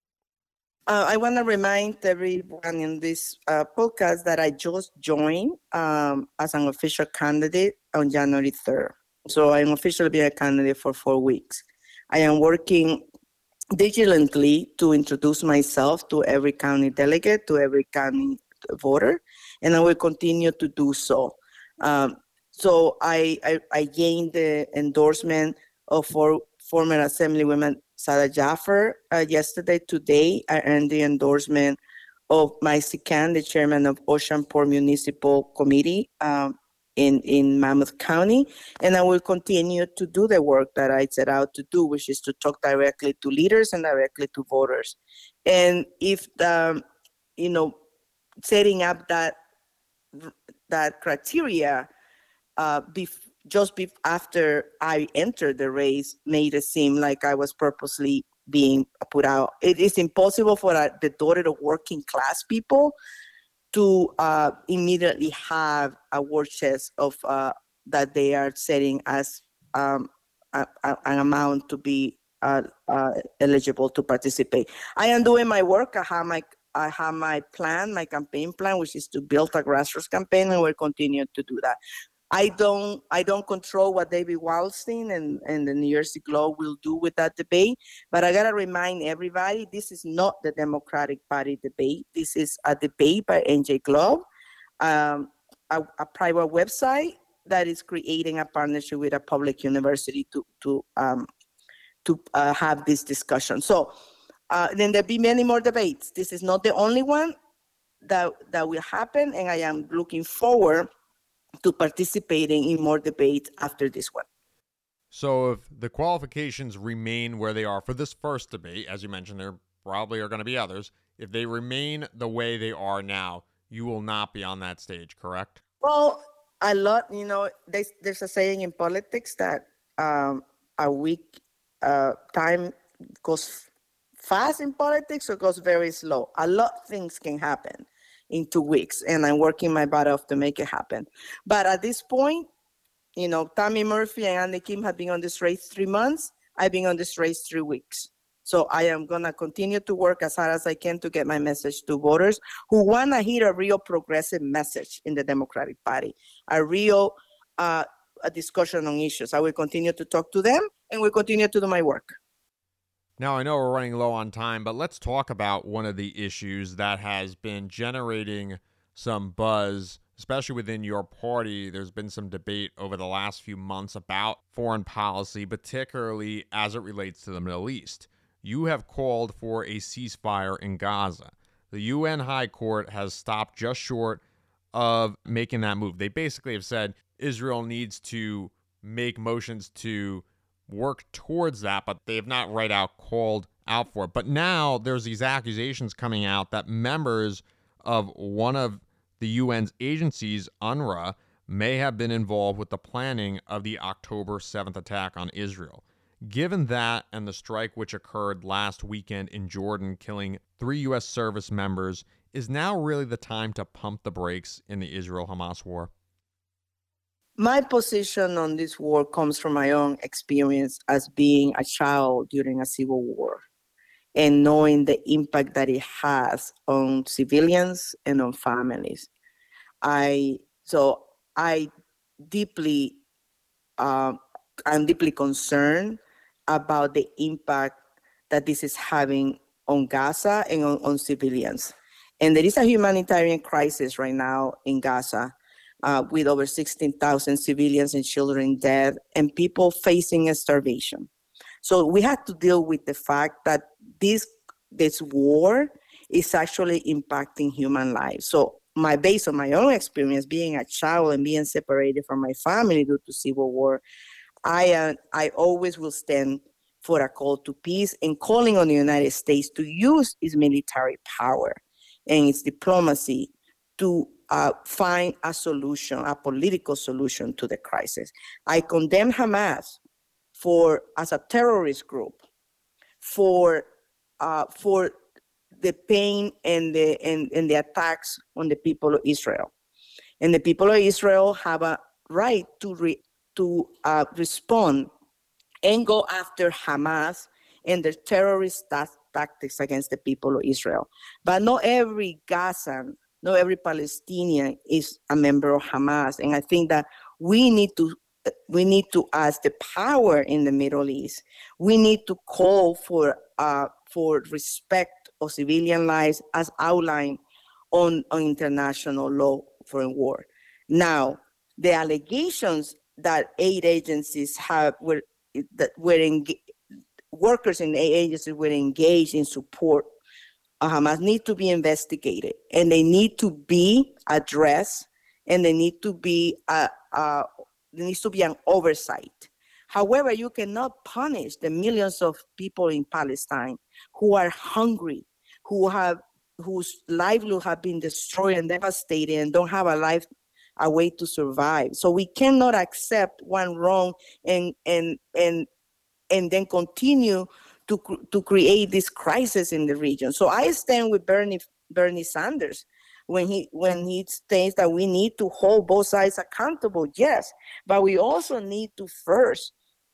Uh, I want to remind everyone in this uh, podcast that I just joined um, as an official candidate on January third. So I'm officially being a candidate for four weeks. I am working diligently to introduce myself to every county delegate, to every county voter, and I will continue to do so. Um, so I, I, I gained the endorsement of for, former Assemblywoman Sada Jaffer uh, yesterday. Today, I earned the endorsement of Mike Sican, the chairman of Oceanport Municipal Committee, um, in, in Monmouth County. And I will continue to do the work that I set out to do, which is to talk directly to leaders and directly to voters. And if the, you know, setting up that that criteria uh, bef- just bef- after I entered the race made it seem like I was purposely being put out. It is impossible for uh, the daughter of working class people to uh, immediately have a war chest of uh, that they are setting as um, a, a, an amount to be uh, uh, eligible to participate. I am doing my work. I have my I have my plan, my campaign plan, which is to build a grassroots campaign, and we'll continue to do that. I don't I don't control what David Wildstein and, and the New Jersey Globe will do with that debate, but I gotta remind everybody, this is not the Democratic Party debate. This is a debate by N J Globe, um, a, a private website that is creating a partnership with a public university to to um, to uh, have this discussion. So uh, then there'll be many more debates. This is not the only one that that will happen, and I am looking forward to participating in more debates after this one. So if the qualifications remain where they are for this first debate, as you mentioned, there probably are going to be others. If they remain the way they are now, you will not be on that stage, correct? Well, a lot, you know, there's, there's a saying in politics that um, a week uh, time goes fast in politics or goes very slow. A lot of things can happen in two weeks, and I'm working my butt off to make it happen. But at this point, you know, Tammy Murphy and Andy Kim have been on this race three months. I've been on this race three weeks. So I am going to continue to work as hard as I can to get my message to voters who want to hear a real progressive message in the Democratic Party, a real uh, a discussion on issues. I will continue to talk to them, and will continue to do my work. Now, I know we're running low on time, but let's talk about one of the issues that has been generating some buzz, especially within your party. There's been some debate over the last few months about foreign policy, particularly as it relates to the Middle East. You have called for a ceasefire in Gaza. The U N High Court has stopped just short of making that move. They basically have said Israel needs to make motions to work towards that, but they have not right out called out for it. But now there's these accusations coming out that members of one of the U N's agencies, UNRWA, may have been involved with the planning of the October seventh attack on Israel. Given that and the strike which occurred last weekend in Jordan, killing three U S service members, is now really the time to pump the brakes in the Israel-Hamas war? My position on this war comes from my own experience as being a child during a civil war and knowing the impact that it has on civilians and on families. I so I deeply uh, I'm deeply concerned about the impact that this is having on Gaza and on, on civilians. And there is a humanitarian crisis right now in Gaza. Uh, with over sixteen thousand civilians and children dead and people facing a starvation. So we have to deal with the fact that this, this war is actually impacting human lives. So my based on my own experience, being a child and being separated from my family due to civil war, I, uh, I always will stand for a call to peace and calling on the United States to use its military power and its diplomacy to uh, find a solution, a political solution to the crisis. I condemn Hamas for as a terrorist group, for uh, for the pain and the and, and the attacks on the people of Israel, and the people of Israel have a right to re, to uh, respond and go after Hamas and their terrorist ta- tactics against the people of Israel. But not every Gazan, not every Palestinian is a member of Hamas. And I think that we need to we need to ask the power in the Middle East. We need to call for uh, for respect of civilian lives as outlined on, on international law for war. Now, the allegations that aid agencies have were that were engaged, workers in aid agencies were engaged in support of Hamas need to be investigated, and they need to be addressed, and they need to be uh, uh, there needs to be an oversight. However, you cannot punish the millions of people in Palestine who are hungry, who have whose livelihood have been destroyed and devastated and don't have a life, a way to survive. So we cannot accept one wrong and and and and then continue to to create this crisis in the region. So I stand with Bernie Bernie Sanders when he when he states that we need to hold both sides accountable. Yes, but we also need to first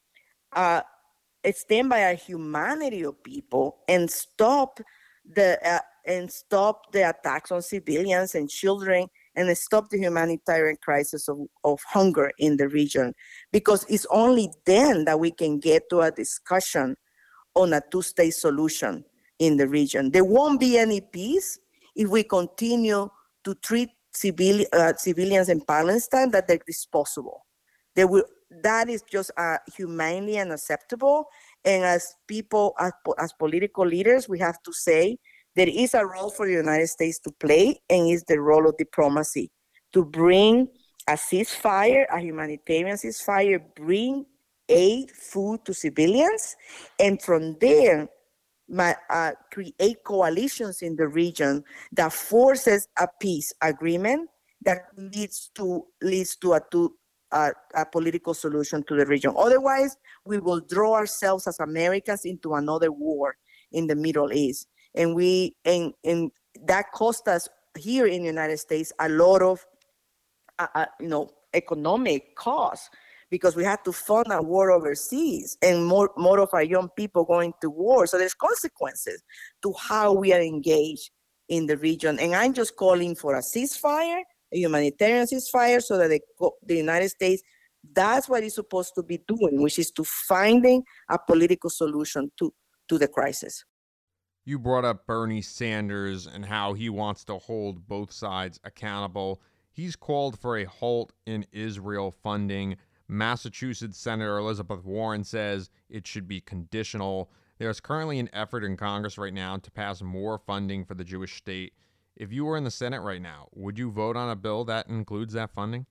uh, stand by our humanity of people and stop the uh, and stop the attacks on civilians and children, and stop the humanitarian crisis of, of hunger in the region, because it's only then that we can get to a discussion on a two-state solution in the region. There won't be any peace if we continue to treat civil, uh, civilians in Palestine that they're disposable. They will, that is just uh, humanely unacceptable. And as people, as, as political leaders, we have to say there is a role for the United States to play, and it's the role of diplomacy to bring a ceasefire, a humanitarian ceasefire, bring aid, food to civilians, and from there, my, uh, create coalitions in the region that forces a peace agreement that leads to leads to a to a, a political solution to the region. Otherwise, we will draw ourselves as Americans into another war in the Middle East. And we and, and that cost us here in the United States a lot of uh, uh, you know economic costs, because we had to fund a war overseas and more more of our young people going to war. So there's consequences to how we are engaged in the region. And I'm just calling for a ceasefire, a humanitarian ceasefire, so that the, the United States, that's what it's supposed to be doing, which is to finding a political solution to, to the crisis. You brought up Bernie Sanders and how he wants to hold both sides accountable. He's called for a halt in Israel funding. Massachusetts Senator Elizabeth Warren says it should be conditional. There's currently an effort in Congress right now to pass more funding for the Jewish state. If you were in the Senate right now, would you vote on a bill that includes that funding?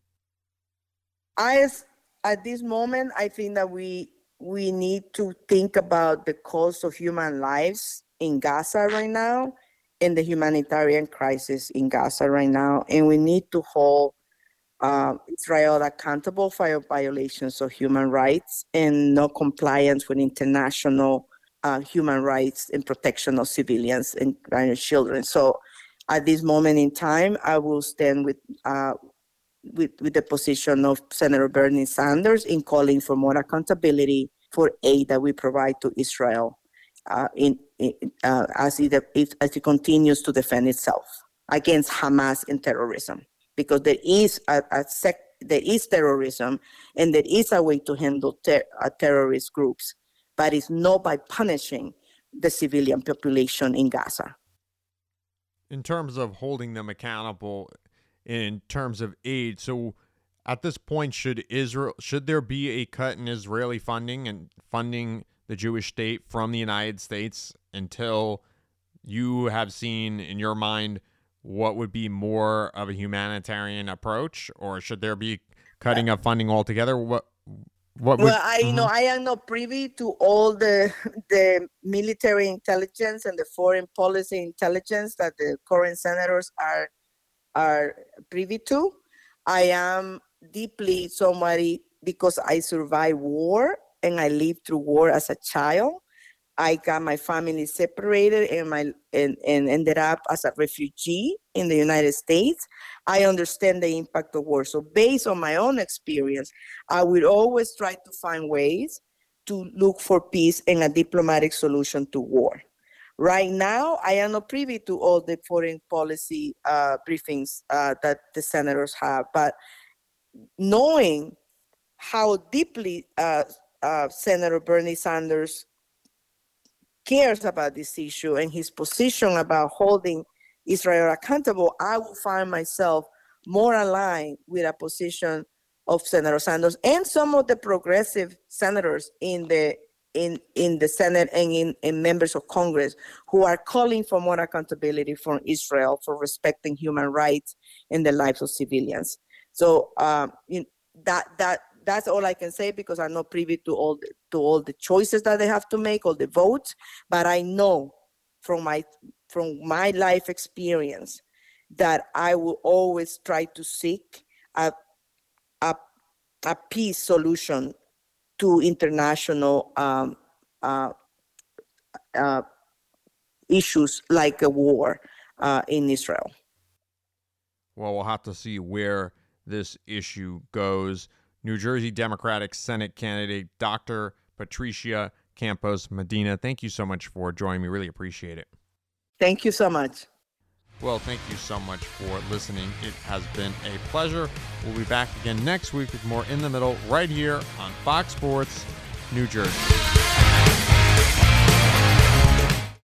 I, at this moment, I think that we we need to think about the cost of human lives in Gaza right now and the humanitarian crisis in Gaza right now. And we need to hold uh, Israel accountable for violations of human rights and no compliance with international uh, human rights and protection of civilians and, and children. So at this moment in time, I will stand with, uh, with, with the position of Senator Bernie Sanders in calling for more accountability for aid that we provide to Israel uh, in, in uh, as, it, as it continues to defend itself against Hamas and terrorism. Because there is a, a sec, there is terrorism, and there is a way to handle ter- uh, terrorist groups, but it's not by punishing the civilian population in Gaza. In terms of holding them accountable, in terms of aid, so at this point, should Israel should there be a cut in Israeli funding and funding the Jewish state from the United States until you have seen in your mind what would be more of a humanitarian approach, or should there be cutting of funding altogether? What what would, well, I you mm-hmm. know I am not privy to all the the military intelligence and the foreign policy intelligence that the current senators are are privy to. I am deeply somebody, because I survived war and I lived through war as a child. I got my family separated and my and, and ended up as a refugee in the United States. I understand the impact of war. So based on my own experience, I would always try to find ways to look for peace and a diplomatic solution to war. Right now, I am not privy to all the foreign policy uh, briefings uh, that the senators have, but knowing how deeply uh, uh, Senator Bernie Sanders cares about this issue and his position about holding Israel accountable, I will find myself more aligned with a position of Senator Sanders and some of the progressive senators in the in in the Senate and in, in members of Congress who are calling for more accountability from Israel for respecting human rights and the lives of civilians. So um, you, that that that's all I can say, because I'm not privy to all the, to all the choices that they have to make, all the votes. But I know from my from my life experience that I will always try to seek a a, a peace solution to international um, uh, uh, issues like a war uh, in Israel. Well, we'll have to see where this issue goes. New Jersey Democratic Senate candidate Doctor Patricia Campos Medina, thank you so much for joining me. Really appreciate it. Thank you so much. Well, thank you so much for listening. It has been a pleasure. We'll be back again next week with more In the Middle right here on Fox Sports New Jersey.